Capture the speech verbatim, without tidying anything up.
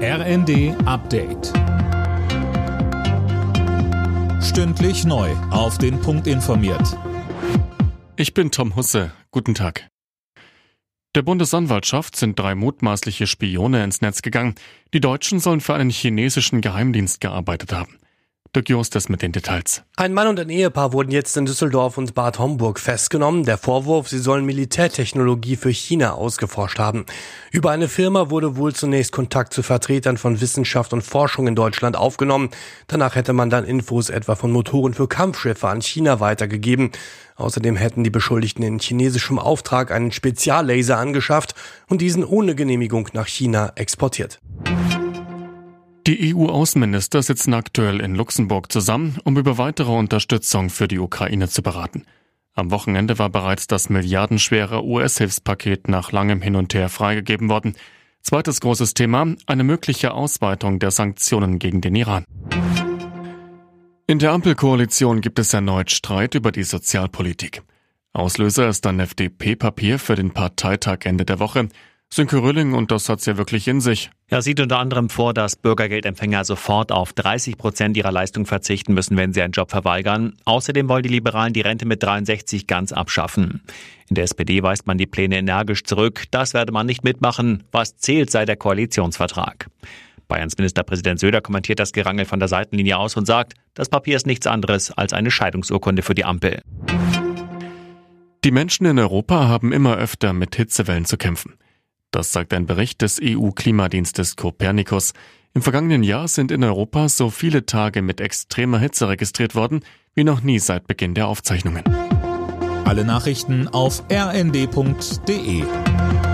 R N D Update. Stündlich neu auf den Punkt informiert. Ich bin Tom Husse. Guten Tag. Der Bundesanwaltschaft sind drei mutmaßliche Spione ins Netz gegangen. Die Deutschen sollen für einen chinesischen Geheimdienst gearbeitet haben. Dirk Justus mit den Details. Ein Mann und ein Ehepaar wurden jetzt in Düsseldorf und Bad Homburg festgenommen. Der Vorwurf, sie sollen Militärtechnologie für China ausgeforscht haben. Über eine Firma wurde wohl zunächst Kontakt zu Vertretern von Wissenschaft und Forschung in Deutschland aufgenommen. Danach hätte man dann Infos etwa von Motoren für Kampfschiffe an China weitergegeben. Außerdem hätten die Beschuldigten in chinesischem Auftrag einen Speziallaser angeschafft und diesen ohne Genehmigung nach China exportiert. Die E U-Außenminister sitzen aktuell in Luxemburg zusammen, um über weitere Unterstützung für die Ukraine zu beraten. Am Wochenende war bereits das milliardenschwere U S-Hilfspaket nach langem Hin und Her freigegeben worden. Zweites großes Thema, eine mögliche Ausweitung der Sanktionen gegen den Iran. In der Ampelkoalition gibt es erneut Streit über die Sozialpolitik. Auslöser ist ein F D P-Papier für den Parteitag Ende der Woche. Sönke Röhling, und das hat's ja wirklich in sich. Er sieht unter anderem vor, dass Bürgergeldempfänger sofort auf dreißig Prozent ihrer Leistung verzichten müssen, wenn sie einen Job verweigern. Außerdem wollen die Liberalen die Rente mit dreiundsechzig ganz abschaffen. In der S P D weist man die Pläne energisch zurück. Das werde man nicht mitmachen. Was zählt, sei der Koalitionsvertrag. Bayerns Ministerpräsident Söder kommentiert das Gerangel von der Seitenlinie aus und sagt, das Papier ist nichts anderes als eine Scheidungsurkunde für die Ampel. Die Menschen in Europa haben immer öfter mit Hitzewellen zu kämpfen. Das sagt ein Bericht des E U-Klimadienstes Copernicus. Im vergangenen Jahr sind in Europa so viele Tage mit extremer Hitze registriert worden, wie noch nie seit Beginn der Aufzeichnungen. Alle Nachrichten auf r n d punkt d e.